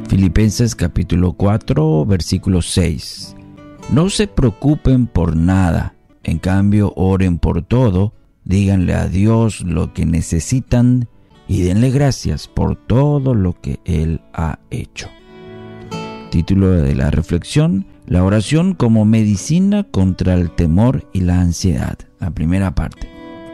Filipenses capítulo 4, versículo 6. No se preocupen por nada, en cambio oren por todo, díganle a Dios lo que necesitan y denle gracias por todo lo que Él ha hecho. Título de la reflexión: la oración como medicina contra el temor y la ansiedad. La primera parte.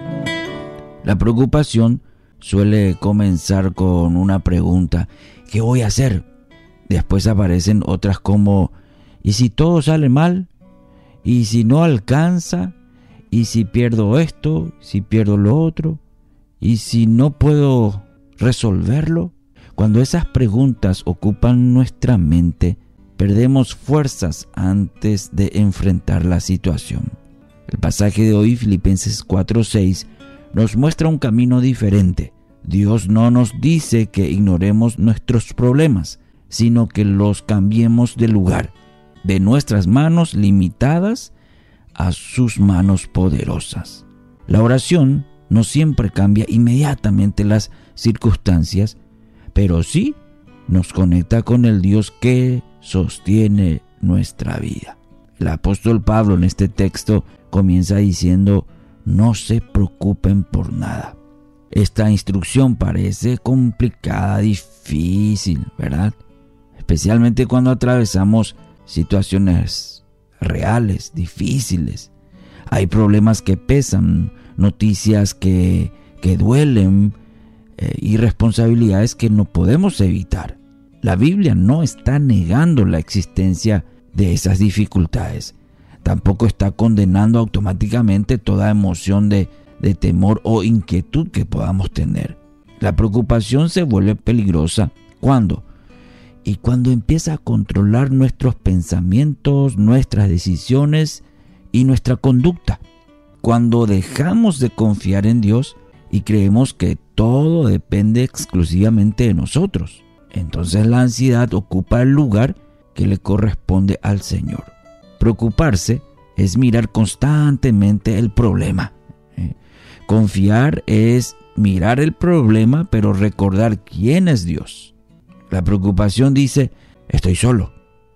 La preocupación suele comenzar con una pregunta: ¿qué voy a hacer? Después aparecen otras como: ¿y si todo sale mal? ¿Y si no alcanza? ¿Y si pierdo esto? ¿Si pierdo lo otro? ¿Y si no puedo resolverlo? Cuando esas preguntas ocupan nuestra mente, perdemos fuerzas antes de enfrentar la situación. El pasaje de hoy, Filipenses 4:6, nos muestra un camino diferente. Dios no nos dice que ignoremos nuestros problemas, sino que los cambiemos de lugar, de nuestras manos limitadas a sus manos poderosas. La oración no siempre cambia inmediatamente las circunstancias, pero sí nos conecta con el Dios que sostiene nuestra vida. El apóstol Pablo en este texto comienza diciendo: no se preocupen por nada. Esta instrucción parece complicada, difícil, ¿verdad? Especialmente cuando atravesamos situaciones reales, difíciles. Hay problemas que pesan, noticias que duelen y responsabilidades que no podemos evitar. La Biblia no está negando la existencia de esas dificultades. Tampoco está condenando automáticamente toda emoción de temor o inquietud que podamos tener. La preocupación se vuelve peligrosa cuando empieza a controlar nuestros pensamientos, nuestras decisiones y nuestra conducta. Cuando dejamos de confiar en Dios y creemos que todo depende exclusivamente de nosotros, entonces la ansiedad ocupa el lugar que le corresponde al Señor. Preocuparse es mirar constantemente el problema. Confiar es mirar el problema, pero recordar quién es Dios. La preocupación dice: estoy solo.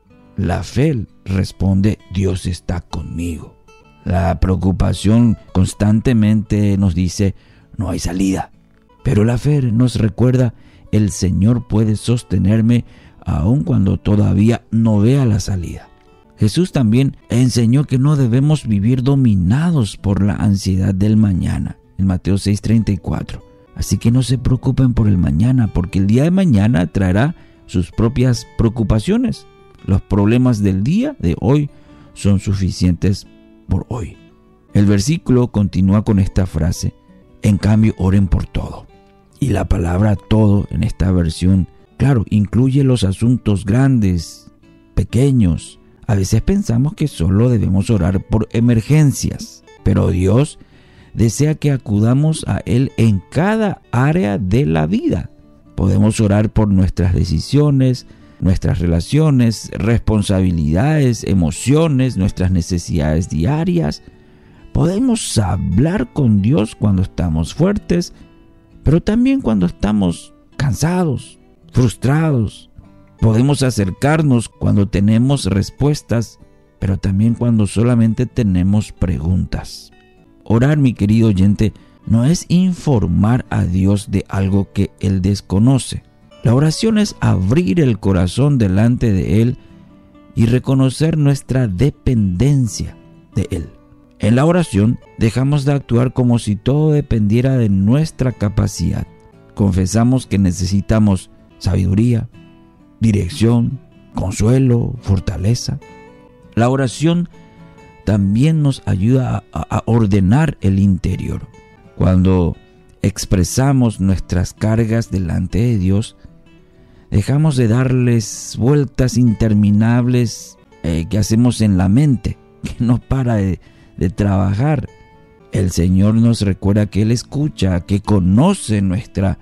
La fe responde: Dios está conmigo. La preocupación constantemente nos dice: no hay salida. Pero la fe nos recuerda: el Señor puede sostenerme aun cuando todavía no vea la salida. Jesús también enseñó que no debemos vivir dominados por la ansiedad del mañana, en Mateo 6:34. Así que no se preocupen por el mañana, porque el día de mañana traerá sus propias preocupaciones. Los problemas del día de hoy son suficientes por hoy. El versículo continúa con esta frase: en cambio, oren por todo. Y la palabra todo en esta versión, claro, incluye los asuntos grandes, pequeños. A veces pensamos que solo debemos orar por emergencias, pero Dios desea que acudamos a Él en cada área de la vida. Podemos orar por nuestras decisiones, nuestras relaciones, responsabilidades, emociones, nuestras necesidades diarias. Podemos hablar con Dios cuando estamos fuertes, pero también cuando estamos cansados, frustrados. Podemos acercarnos cuando tenemos respuestas, pero también cuando solamente tenemos preguntas. Orar, mi querido oyente, no es informar a Dios de algo que Él desconoce. La oración es abrir el corazón delante de Él y reconocer nuestra dependencia de Él. En la oración dejamos de actuar como si todo dependiera de nuestra capacidad. Confesamos que necesitamos sabiduría, dirección, consuelo, fortaleza. La oración también nos ayuda a ordenar el interior. Cuando expresamos nuestras cargas delante de Dios, dejamos de darles vueltas interminables que hacemos en la mente, que no para de trabajar. El Señor nos recuerda que Él escucha, que conoce nuestra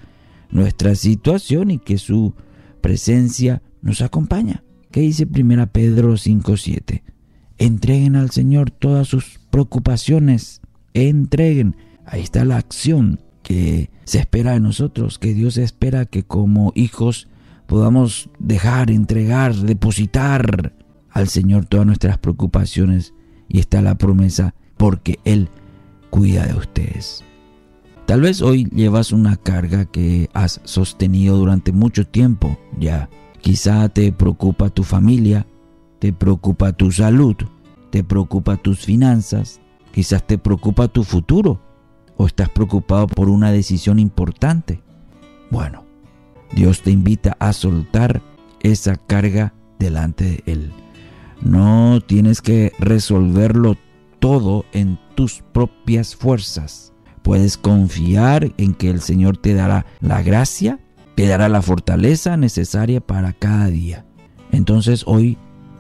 situación y que su presencia nos acompaña. ¿Qué dice 1 Pedro 5:7? Entreguen al Señor todas sus preocupaciones. Entreguen. Ahí está la acción que se espera de nosotros, que Dios espera que como hijos podamos dejar, entregar, depositar al Señor todas nuestras preocupaciones, y está la promesa, porque Él cuida de ustedes. Tal vez hoy llevas una carga que has sostenido durante mucho tiempo ya. Quizá te preocupa tu familia, te preocupa tu salud, te preocupa tus finanzas, quizás te preocupa tu futuro, o estás preocupado por una decisión importante. Bueno, Dios te invita a soltar esa carga delante de Él. No tienes que resolverlo todo en tus propias fuerzas. Puedes confiar en que el Señor te dará la gracia, te dará la fortaleza necesaria para cada día. Entonces hoy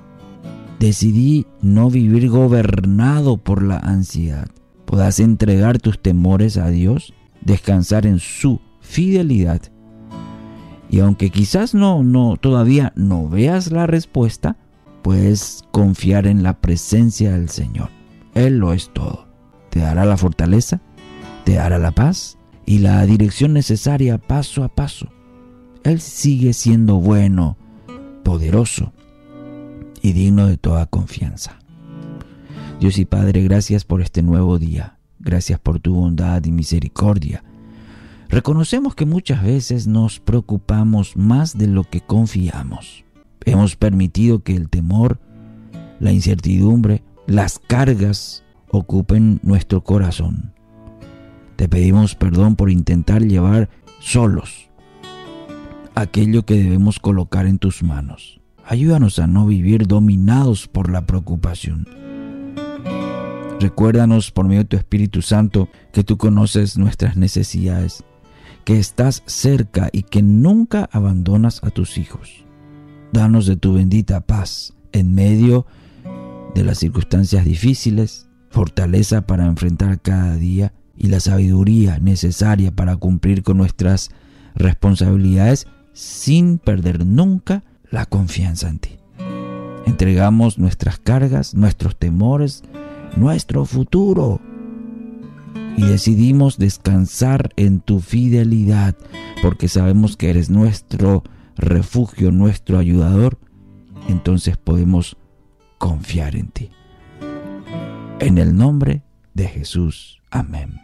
decidí no vivir gobernado por la ansiedad. Podrás entregar tus temores a Dios, descansar en su fidelidad. Y aunque quizás todavía no veas la respuesta, puedes confiar en la presencia del Señor. Él lo es todo. Te dará la fortaleza, te dará la paz y la dirección necesaria paso a paso. Él sigue siendo bueno, poderoso y digno de toda confianza. Dios y Padre, gracias por este nuevo día. Gracias por tu bondad y misericordia. Reconocemos que muchas veces nos preocupamos más de lo que confiamos. Hemos permitido que el temor, la incertidumbre, las cargas ocupen nuestro corazón. Te pedimos perdón por intentar llevar solos aquello que debemos colocar en tus manos. Ayúdanos a no vivir dominados por la preocupación. Recuérdanos por medio de tu Espíritu Santo que tú conoces nuestras necesidades, que estás cerca y que nunca abandonas a tus hijos. Danos de tu bendita paz en medio de las circunstancias difíciles, fortaleza para enfrentar cada día y la sabiduría necesaria para cumplir con nuestras responsabilidades sin perder nunca la confianza en ti. Entregamos nuestras cargas, nuestros temores, nuestro futuro y decidimos descansar en tu fidelidad, porque sabemos que eres nuestro refugio, nuestro ayudador. Entonces podemos confiar en ti. En el nombre de Jesús. Amén.